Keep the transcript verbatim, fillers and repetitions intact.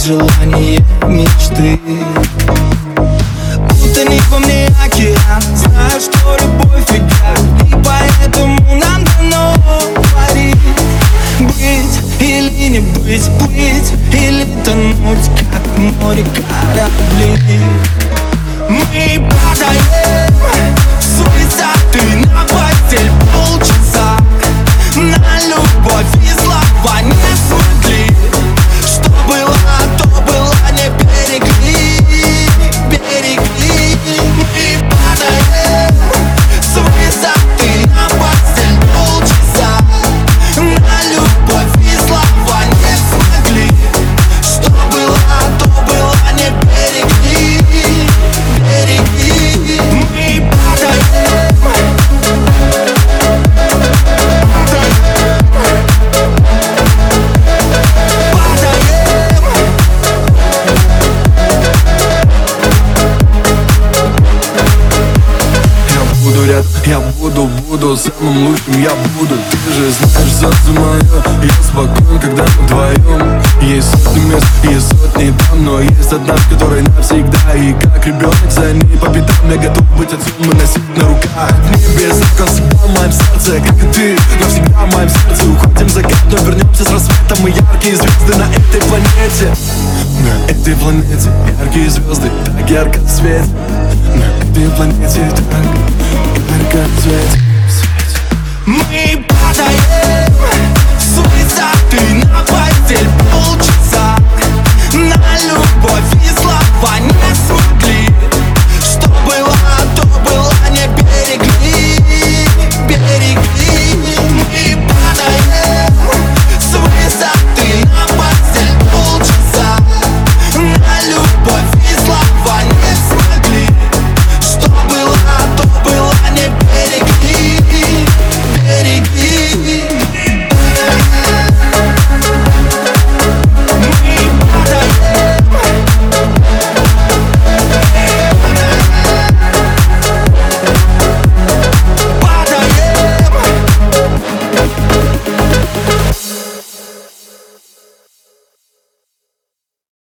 желания, мечты. Утони во мне океан, знаю, что любовь фига, и поэтому нам дано творить. Быть или не быть, плыть или тонуть, как в море корабли. Мы падаем с высоты на постель полчаса. На любовь и слова не смогли. Что было, то было, не берегли, берегли. Мы падаем с высоты на постель полчаса. На любовь и слова не смогли. Что было, то было, не берегли, берегли. Мы падаем. Я буду, буду самым лучшим, я буду. Ты же знаешь, сердце мое, я спокоен, когда мы вдвоем. Есть сотни мест, есть сотни там, но есть одна, в которой навсегда. И как ребенок за ней по пятам, я готов быть отцом и носить на руках. В небе закон всегда в моем сердце, как и ты, навсегда в моем сердце. Уходим в закат, но вернемся с рассветом. Мы яркие звезды на этой планете. На этой планете яркие звезды так ярко светят. На этой планете так ярко светят. Мы падаем.